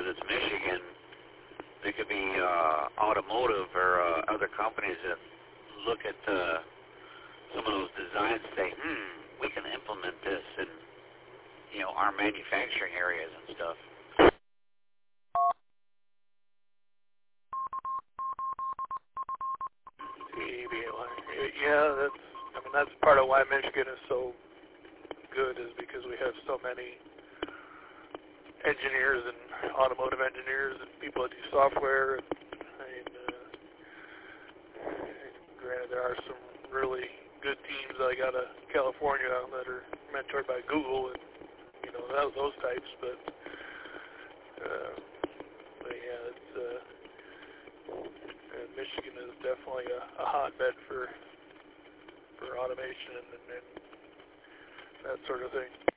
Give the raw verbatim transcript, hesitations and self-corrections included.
because it's Michigan, there could be uh, automotive or uh, other companies that look at uh, some of those designs and say, hmm, we can implement this in, you know, our manufacturing areas and stuff. Yeah, that's, I mean, that's part of why Michigan is so good, is because we have so many engineers and automotive engineers and people that do software. And, and, uh, and granted, there are some really good teams like out of California that are mentored by Google and, you know, those, those types. But, uh, but yeah, it's, uh, and Michigan is definitely a, a hotbed for for automation and, and that sort of thing.